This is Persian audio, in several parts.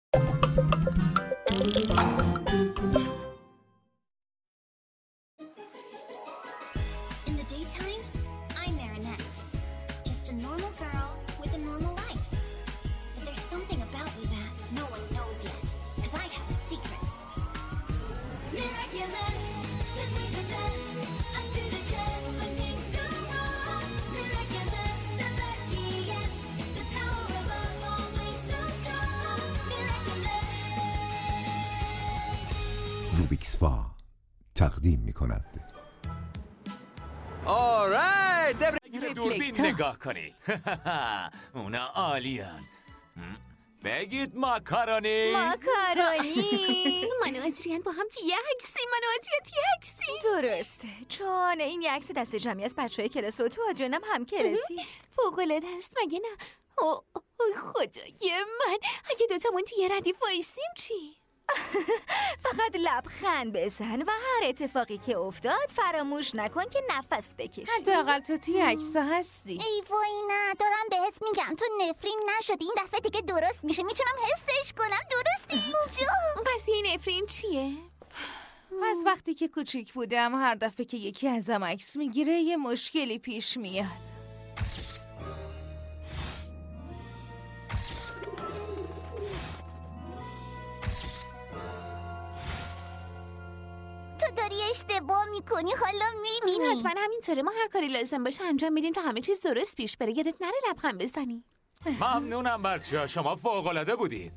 In the daytime, I'm Marinette. Just a normal girl with a normal life. But there's something about me that no one knows yet, because I have a secret. Miraculous, simply the best. Up to the test when things go wrong. Miraculous, the luckiest. The power of love always so strong. Miraculous. روبیکس فا تقدیم می‌کند. آرایت بگید دوربین نگاه کنید. اونا عالیان. بگید ماکارونی. ماکارونی. من و ادریان با هم توی عکسیم. من و ادریان توی عکسیم. درسته، چون این یه عکس دست جمعی از بچه‌های کلاس و تو ادریانم هم کلاسی. فوق‌العاده است مگه نه؟ اوه خدای من، اگه دوتامون توی ردیف وایسیم چی؟ فقط لبخند بزن و هر اتفاقی که افتاد فراموش نکن که نفس بکشی. حداقل تو توی عکس‌ها هستی. ای وای نه، دارم بهت میگم تو نفرین نشدی. این دفعه دیگه درست میشه، میتونم حسش کنم. درست اینجا. پس این نفرین چیه؟ از وقتی که کوچیک بودم هر دفعه که یکی ازم عکس میگیره یه مشکلی پیش میاد. تو داری اشتباه میکنی، حالا میبینی. حتما همینطوره، ما هر کاری لازم باشه انجام میدیم تا همه چیز درست پیش بره. یادت نره لبخند بزنی. ممنونم بچه‌ها، شما فوق‌العاده بودید.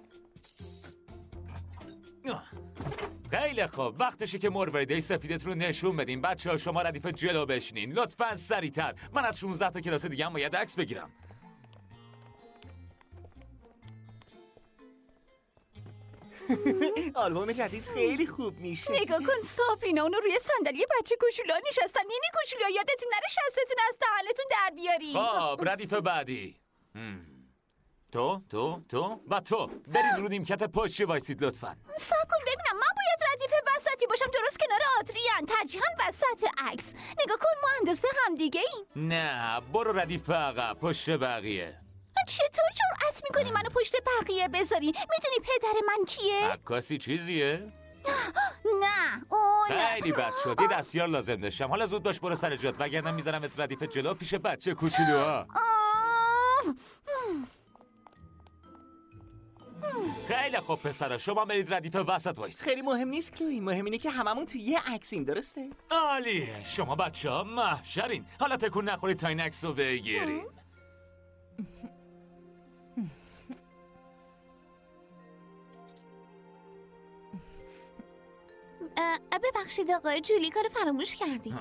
خیلی خوب، وقتشه که مرورده سفیدت رو نشون بدیم. بچه‌ها شما ردیف جلو بشینین لطفاً، سریعتر. من از 16 تا کلاس دیگه هم باید عکس بگیرم. آلبوم جدید خیلی خوب میشه. نگاه کن سابرینا، اونو روی صندلی بچه کوچولو نشستن. یعنی کوچولو یادتون نره شستتون از دهنتون در بیاری. خب ردیف بعدی. تو و تو برید رو نیمکت پشتی وایسید لطفاً. صبر کن ببینم، من باید ردیف وسطی باشم درست کنار آدریان، ترجیحاً وسط عکس. نگاه کن ما اندازه هم دیگه ایم. نه، برو ردیف عقب پشت بقیه. چطور جرأت میکنی منو پشت بقیه بذاری؟ میدونی پدر من کیه؟ عکاسی چیزیه؟ نه اون خیلی بد شد، یه دستیار لازم داشتم. حالا زود باش برو سر جات وگرنه میذارم ات ردیف جلو پیش بچه کوچولوها. خیلی خوب پسرا، شما برید ردیف وسط وایس. خیلی مهم نیست کلوی، مهم اینه که هممون توی یه عکسیم، درسته؟ عالیه، شما بچه‌ها محشرین. حالا تکون نخورید تا این عکس رو بگیریم. ببخشید آقای جولیکا رو فراموش کردیم.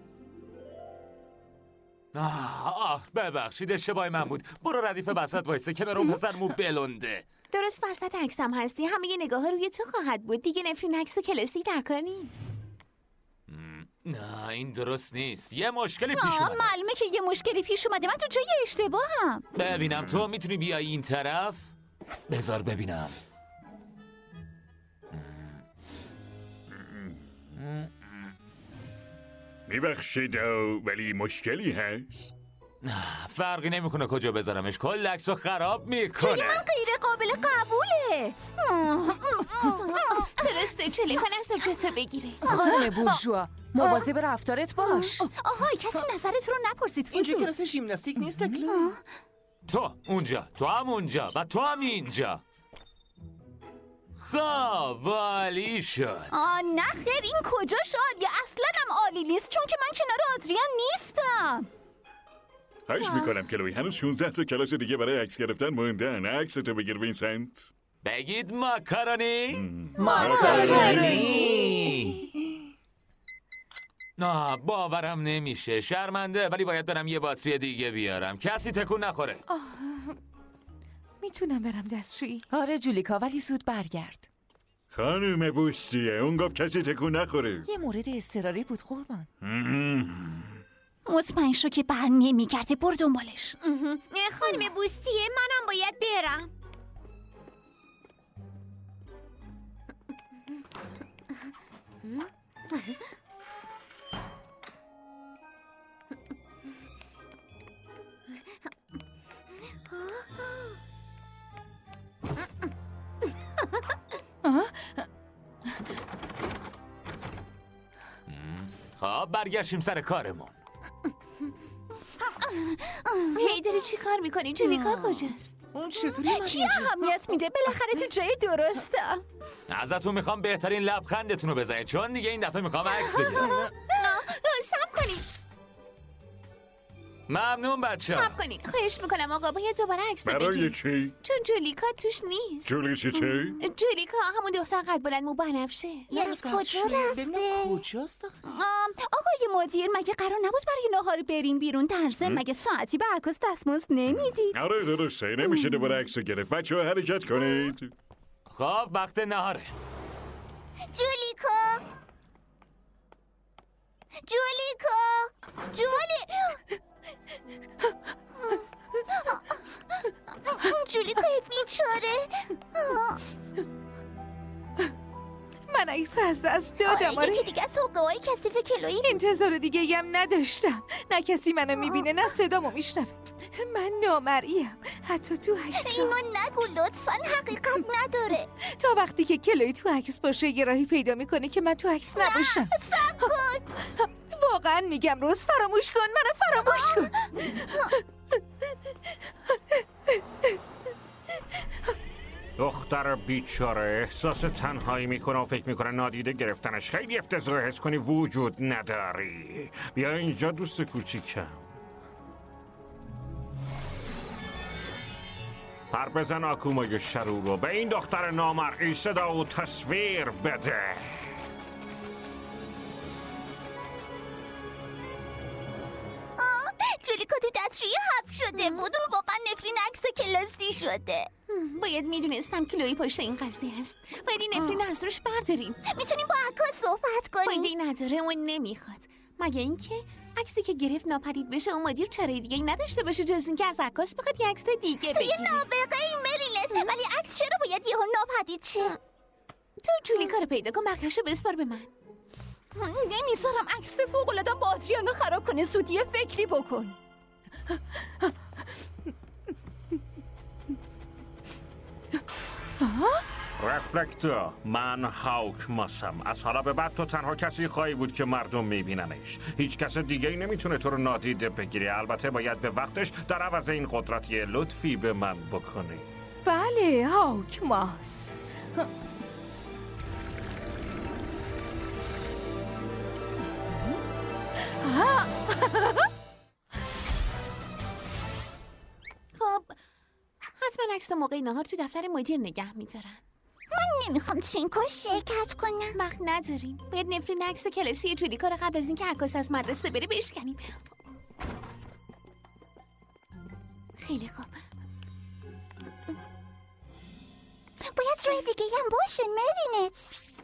ببخشید اشتباه من بود. برو ردیف وسط وایسه کنار اون پسر مو بلونده. درست وسط عکسم هستی، همه یه نگاه روی تو خواهد بود. دیگه نفرین عکس کلاسی در کار نیست. نه این درست نیست، یه مشکلی پیش اومده. معلومه که یه مشکلی پیش اومده. من تو جای اشتباهم. ببینم تو میتونی بیای این طرف؟ بذار ببینم. میبخشید ولی مشکلی هست؟ فرقی نمیکنه کجا بذارمش، کل عکسو خراب میکنه. جای من غیر قابل قبوله. درسته، جولیکا نظر جاتو بگیره. خانم بورژوا، مواظب رفتارت باش. آهای کسی نظرت رو نپرسید. اینجا کلاس ژیمناستیک نیست کلوی. تو اونجا، تو هم اونجا و تو هم اینجا. خب عالی شد. نه خیر، این کجا شد؟ یا اصلا هم عالی نیست، چون که من کنار آدریان نیستم. خواهش میکنم کلوی، هنوز 16 تا کلاس دیگه برای عکس گرفتن موندن. عکستو بگیر وینسنت. بگید ماکارونی. ماکارونی. نه باورم نمیشه، شرمنده، ولی باید برم یه باتری دیگه بیارم. کسی تکون نخوره. میتونم برم دستشویی؟ آره جولیکا، ولی زود برگرد. خانم بوستیه، اون گفت کسی تکون نخوره. یه مورد اضطراری بود قربان. مطمئن شو که بر نمیگرده، برو دنبالش. خانم بوستیه، منم باید برم. خب برگشتیم سر کارمون. هی داری چی کار میکنی؟ جولیکا کجاست؟ اون چطوری اومد کی اینجا؟ اهمیت میده؟ بالاخره تو جای درسته. ازتون میخوام بهترین لبخندتون رو بزنید چون دیگه این دفعه میخوام عکس بگیرم. صبر کنید. ممنون بچه‌ها. صبر کنید. خواهش میکنم آقا باید دوباره عکس برای بگیرید. چی؟ چون جولیکا توش نیست. جولی چی؟ جولیکا همون دختر قد بلند مو بنفشه. یعنی کجا ببینم رفته؟ کجاست آخه؟ آقای مدیر مگه قرار نبود برای نهار بریم بیرون؟ در ضمن مگه ساعتی به عکاس دستمزد نمیدید؟ آره درسته نمیشه دوباره عکس گرفت. بچه‌ها حرکت کنید. خب وقت نهاره. جولیکا جولیکای بیچاره. من عکس از دست دادم. آره یکی دیگه از حقه‌های کثیف کلویی. انتظار دیگه هم نداشتم. نه کسی منو میبینه نه صدامو میشنوه. من نامرئیم حتی تو عکس. اینو نگو لطفاً، حقیقت نداره. تا وقتی که کلوی تو عکس باشه یه راهی پیدا میکنه که من تو عکس نباشم. صبر کن. واقعا میگم روز فراموش کن، منو فراموش کن. دختر بیچاره احساس تنهایی میکنه و فکر میکنه نادیده گرفتنش خیلی افتضاح. حس کنی وجود نداری. بیا اینجا دوست کوچیکم. پر بزن آکومای شرور رو به این دختر نامرئی صدا و تصویر بده. جولیکا تو دستشویی حبس شده بود. اون واقعا نفرین عکس کلاسی شده. باید میدونستم کلوی پشت این قضیه هست. باید این نفرین از روش برداریم. میتونیم با عکاس صحبت کنیم. فایده‌ای نداره، اون نمیخواد. مگه اینکه عکسی که گرفت ناپدید بشه اون مدیر چاره دیگه نداشته باشه جز اینکه از عکاس بخواد یه عکس دیگه تو بگیره. یه نابغه ای مریلت، ولی عکس چرا باید یهو ناپدید شه؟ تو جولیکا رو پیدا کن، بقیه‌شو بسپار به من. نمیذارم عکس فوق‌العاده‌ام با آدریانو خراب کنه. زودی یه فکری بکن. رفلکتور، من هاوک ماسم. از حالا به بعد تو تنها کسی خواهی بود که مردم میبیننش. هیچ کس دیگه ای نمیتونه تو رو نادیده بگیره. البته باید به وقتش در عوض این قدرت یه لطفی به من بکنی. بله هاوک ماس. خب حتما عکس موقع نهار تو دفتر مدیر نگه میدارن. من نمیخوام تو این کار شرکت کنم. وقت نداریم. باید نفرین عکس کلاسی جولیکا رو قبل از اینکه عکاس از مدرسه بره بشکنیم. خیلی خوب. باید روی دیگه هم باشه مرینت.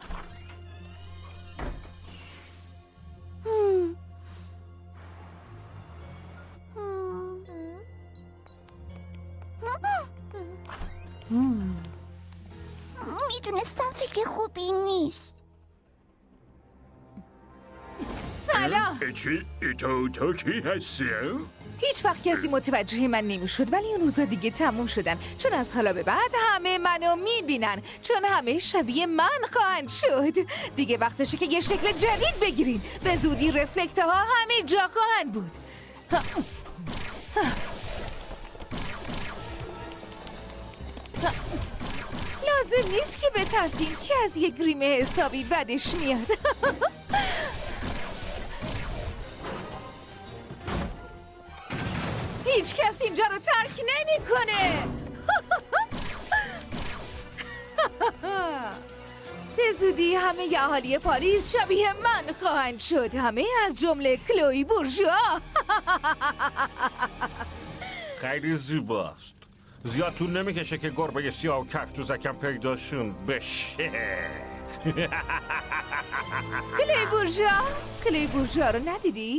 میدونستم فکر خوبی نیست. سلام. چی؟ تو کی هستی؟ هیچ وقت کسی متوجه من نمیشد ولی اون روزا دیگه تموم شدن چون از حالا به بعد همه منو میبینن چون همه شبیه من خواهند شد. دیگه وقتشه که یه شکل جدید بگیرین. به زودی رفلکت‌ها همه جا خواهند بود. لازم نیست که بترسین که از یه گریم حسابی بدش میاد. هیچ کس اینجا رو ترک نمیکنه. به زودی همه ی اهالی پاریس شبیه من خواهند شد. همه از جمله کلوی بورژوا. خیلی زیباست. زیاد طول نمیکشه که گربه سیاه و کفتوزکم پیداشون بشه. کلوی بورژوا رو ندیدی؟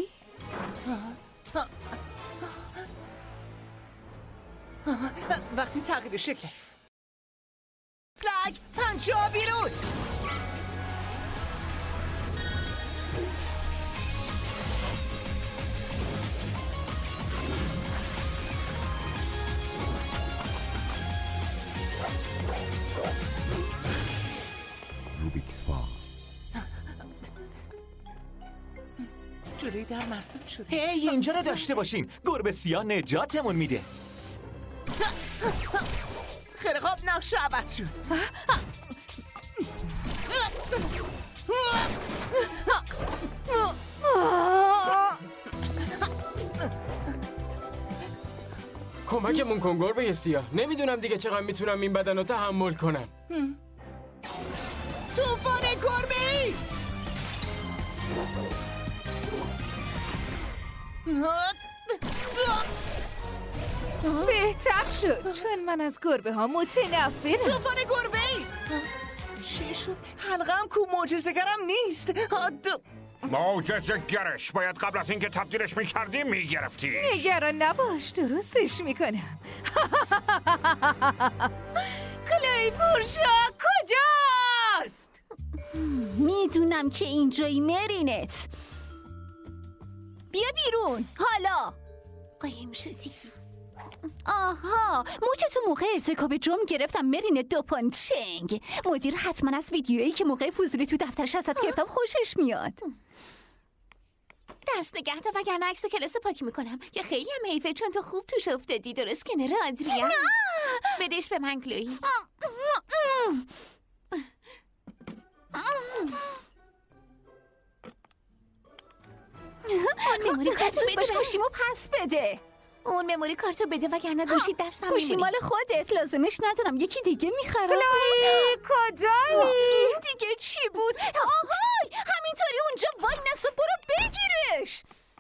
وقتی تغییر شکل فلگ پنچه ها بیرون. روبیکس فا جلوی در مسدود شده. هی اینجا رو داشته باشین. گربه سیاه نجاتمون میده. خیلی خوب، نقشه عوض شد. کمکمون کن گربه سیاه. نمیدونم دیگه چقدر میتونم این بدن رو تحمل کنم. طوفان گربه‌ای! بهتر شد چون من از گربه ها متنفرم. طوفان گربه‌ای! چی شد؟ حلقه‌ام کو معجزه‌گرم نیست. معجزه‌گرش باید قبل از اینکه تبدیلش میکردی میگرفتی. نگران نباش، درستش میکنم. کلوی بورژوا کجاست؟ میدونم که اینجایی مرینت. بیا بیرون حالا. قایم شدی. آها، موچه موقع ارتکاب جرم گرفتم مرینت دوپانچنگ. مدیر حتما از ویدیویی که موقع فضولی تو دفترش ازت گرفتم خوشش میاد. دست نگه دار وگرنه عکس کلاس پاک میکنم که خیلی هم حیفه چون تو خوب توش افتادی. درست کنار آدریان. بدش به من کلوی. اون مموری کارتو بده. گوشیمو پس بده. اون مموری کارتو بده وگرنه گوشی دستم میمونی. گوشی مال خودت، لازمش ندارم. یکی دیگه میخرم. کلوی کجایی؟ این دیگه چی بود؟ آهای، همینطوری اونجا وای نسو، برو بگیرش.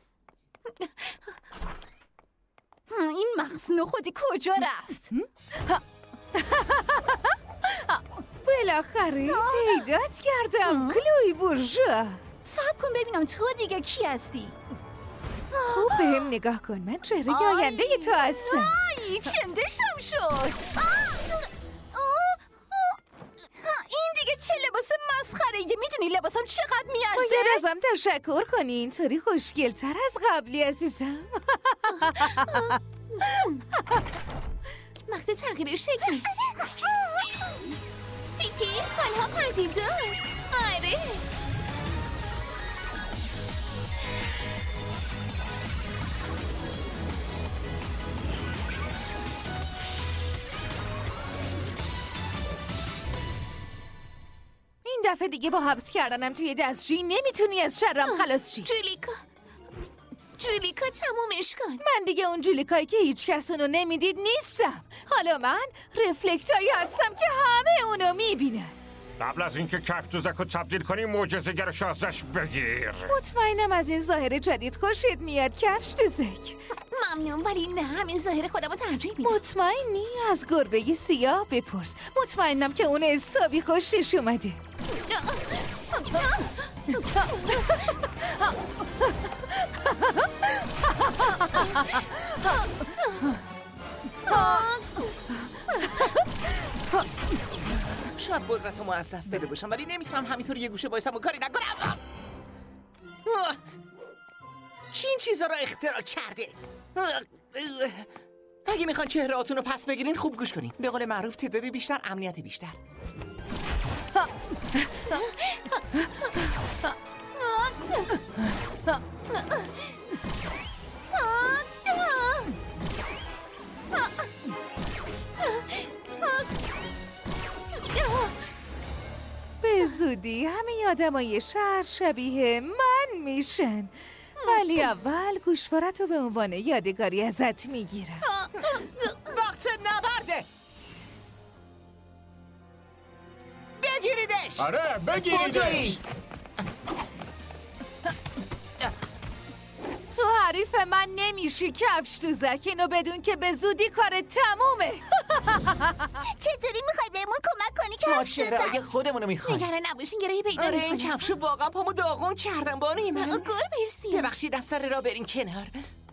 این مغز خودی کجا رفت؟ بالاخره پیدات کردم کلوی بورژوا. صبر کن ببینم تو دیگه کی هستی. خوب بهم نگاه کن، من چهره آینده تو هستم. آی چندشم شد. این دیگه چه لباس مسخره یه؟ میدونی لباسم چقدر میارزه؟ باید ازم تشکر کنی، اینطوری خوشگل‌تر از قبلی عزیزم. وقت تغییر شکلی. تیکی حالها پدیدار. آره این دفعه دیگه با حبس کردنم توی دستشویی نمیتونی از شرم خلاص شی. جولیکا تمومش کن. من دیگه اون جولیکایی که هیچ کس اونو نمیدید نیستم. حالا من رفلکتایی هستم که همه اونو میبینن. قبل از اینکه کفتوزک رو تبدیل کنی معجزه‌گرش ازش بگیر. مطمئنم از این ظاهر جدید خوشت میاد کفتوزک. ممنون، ولی نه، همین ظاهر خودم رو ترجیح میدم. مطمئنی؟ از گربه سیاه بپرس. مطمئنم که اون حسابی خوشش اومده. شاید قدرتمو از دست داده باشم ولی نمیتونم همینطور یه گوشه بایستم و کاری نکنم. کی این چیزا رو اختراع کرده؟ اگه میخوان چهرهاتون رو پس بگیرین خوب گوش کنین. به قول معروف تعداد بیشتر امنیت بیشتر. به زودی همه آدمای شهر شبیه من میشن، ولی اول گوشوارتو به عنوان یادگاری ازت میگیرم. وقت نبرده. بگیریدش. آره بگیریدش. تو حریف من نمیشی کفشتوزک، اینو بدون که به زودی کارت تمومه. چطوری میخوای بهمون کمک کنی که ما چهره‌های خودمونو میخوایم. نگران نباشین، گرایی پیدا آره میکنم. این کفشو واقعا پامو داغون کردم بانی من. گربه سیاه. ببخشید از سر را برین کنار.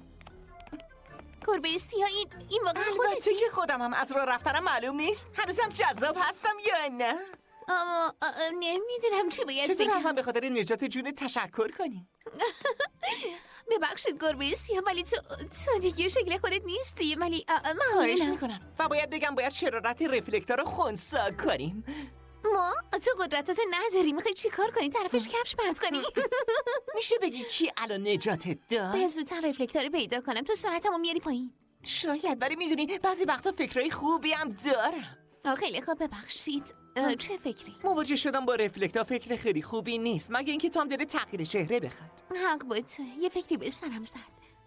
گربه سیاه این واقعا البته خودتی؟ که خودمم از راه رفتنم معلوم نیست. هنوزم جذاب هستم یا نه؟ اما نمیدونم چی باید چطور بگم. ازم به خاطر نجات جون تشکر کنی؟ ببخشید گربه سیاه، ولی تو دیگه شکل خودت نیستی. ولی خواهش ممنونم. میکنم و باید بگم باید شرارت رفلکتور رو خنثی کنیم. ما تو قدرتاتو نداری. میخوای چی کار کنی؟ طرفش کفش پرت کنی؟ میشه بگی کی الان نجاتت داد؟ باید زودتر رفلکتور پیدا کنم. تو سرعتمو میاری پایین. شاید، ولی میدونی بعضی وقتا فکرای خوبی هم دارم. خیلی خوب، ببخشید. چه فکری؟ مواجه شدم با رفلکتا فکر خیلی خوبی نیست، مگه اینکه تام داره تغییر چهره بخواد. حق با تو. یه فکری به سرم زد.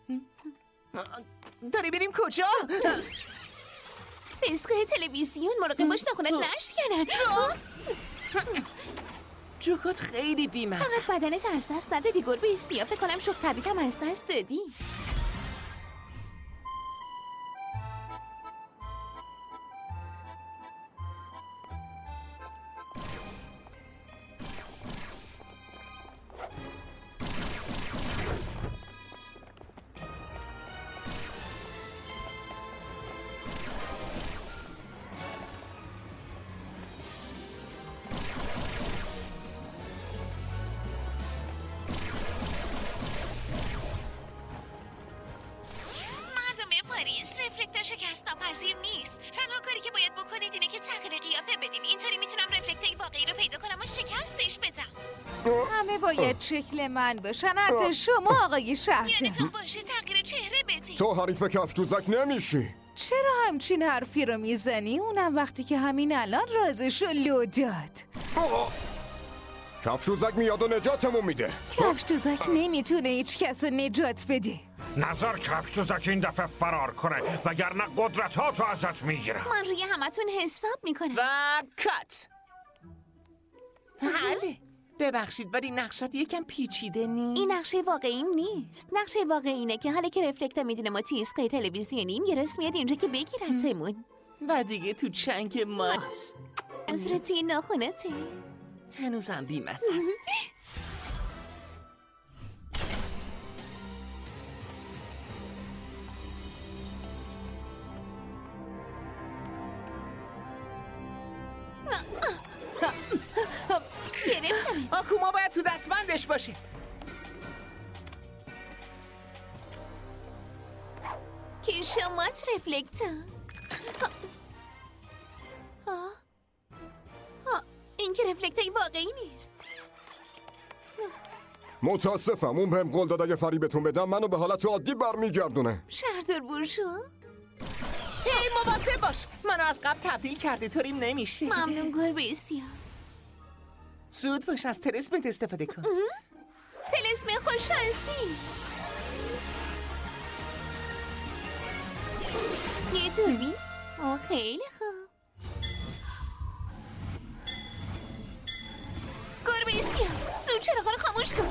داری بریم کجا؟ به ایستگاه تلویزیون. مراقب باش نکنت نشکنن. جوکات خیلی بیمزه. فقط بدنت از دست ندادی گربه سیاه. فکر کنم شوخ طبیعتم از دست دادی. رفلکتور شکست ناپذیر نیست. تنها کاری که باید بکنید اینه که تغییر قیافه بدین. اینطوری میتونم رفلکتور واقعی رو پیدا کنم و شکستش بدم. همه باید شکل من باشن، حتی شما آقای شهردار. یادتون باشه تغییر چهره بدین. تو حریف کفش‌دوزک نمیشی. چرا همچین حرفی رو میزنی؟ اونم وقتی که همین الان رازشو لو داد. کفش‌دوزک میاد و نجاتمون میده. کفش‌دوزک نمیتونه هیچ کس رو نجات بده. نظر کفش‌دوزک این دفعه فرار کنه وگرنه قدرتاتو ازت میگیرم. من روی همتون حساب میکنم. و کات. حله. ببخشید ولی نقشت یکم پیچیده نیست. این نقشه واقعی نیست. نقشه واقعی اینه که حالا که رفلکتور میدونه ما توی ایستگاه تلویزیونیم یه راست میاد اینجا که بگیرتمون. و دیگه تو چنگ ماست. از رو توی ناخونته. هنوزم بیمزه است. گرفتم. آکوما باید تو دستبندش باشه. که شماست رفلکتور. این که رفلکتور واقعی نیست. متاسفم، اون بهم قول داد اگه فریبتون بدم منو به حالت عادی برمیگردونه. شهردار بورژوا. هی مواظب باش، منو از قبل تبدیل کرده طوریم نمیشه. ممنون گربه سیاه. زود باش از طلسمت استفاده کن. طلسم خوششانسی. یه دوربین؟ خیلی خوب. گربه سیاه زود چراغا رو خاموش کن.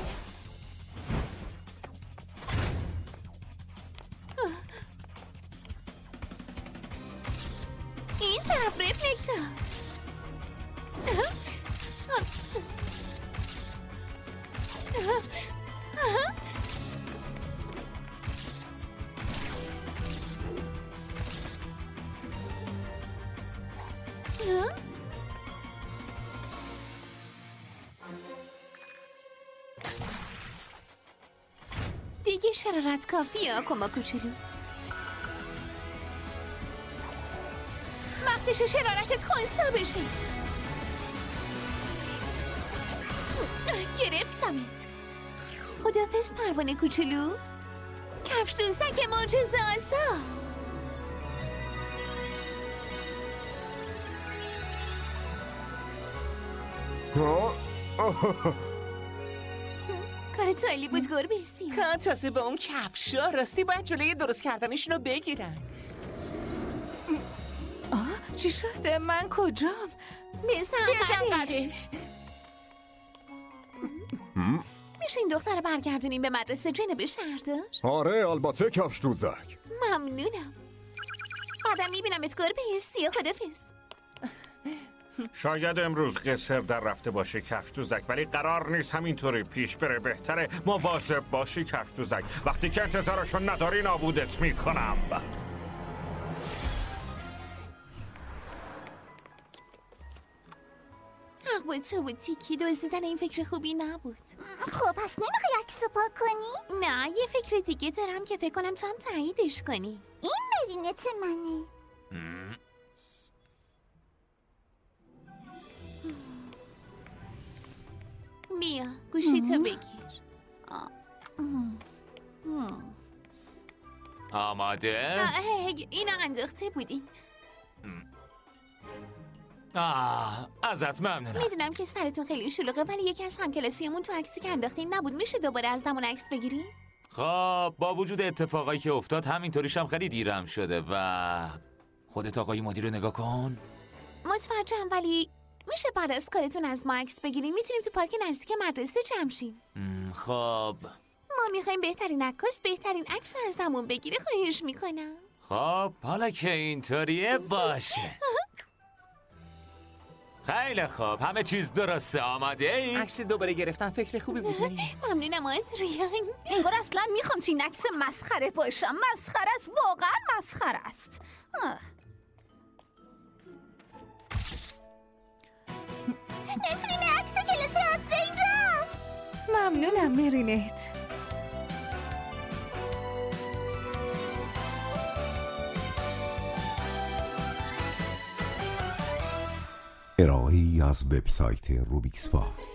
این طرف رفلکتور. دیگه شرارت کافیه آکوما کوچولو. وقتش شرارتت خونسا بشه. گرفتمت. خداحافظ پروانه کوچولو. کفش‌دوزک معجزه آسا. کارت عالی بود گربه سیاه. کار تازه با اون کفشا راستی باید جلوی درست کردنشون رو بگیرن. چی شده؟ من کجام؟ بزن قدش. میشه این دختر رو برگردونیم به مدرسه جناب شهردار؟ آره البته کفش‌دوزک. ممنونم. بعدم میبینمت گربه سیاه. خداحافظ. شاید امروز قصر در رفته باشه کفش‌دوزک، ولی قرار نیست همینطوری پیش بره. بهتره مواظب باشی کفش‌دوزک. وقتی که انتظارشو نداری نابودت میکنم. حق با تو بود تیکی. دزدیدن این فکر خوبی نبود. خب پس نمیخوای عکسو پاک کنی؟ نه یه فکر دیگه دارم که فکر کنم تو هم تاییدش کنی. این مرینت منه. گوشیتو بگیر. آماده؟ اینو انداخته بودین. ازت ممنونم. میدونم که سرتون خیلی شلوغه ولی یکی از همکلاسیمون تو عکسی که انداختین نبود. میشه دوباره از همون عکس بگیریم؟ خب با وجود اتفاقایی که افتاد همینطوریش هم خیلی دیرم شده و خودت آقای مدیر رو نگاه کن. متوجهم ولی میشه بعد از کارتون از ما عکس بگیریم؟ میتونیم تو پارک نزدیک مدرسه جمع شیم. خب ما میخوایم بهترین عکاس بهترین عکس رو از همون بگیره. خواهش میکنم. خب حالا که اینطوریه باشه. خیلی خوب همه چیز درسته. آماده ای؟ عکس دوباره گرفتن فکر خوبی بود مری. ممنونم از ریان. انگار اصلا میخوام توی این عکس مسخره باشم. مسخره است، واقعا مسخره است. نفرین عکس کلاس رو از بین رفت. ممنونم مرینت. ارائه‌ای از وبسایت روبیکس فا.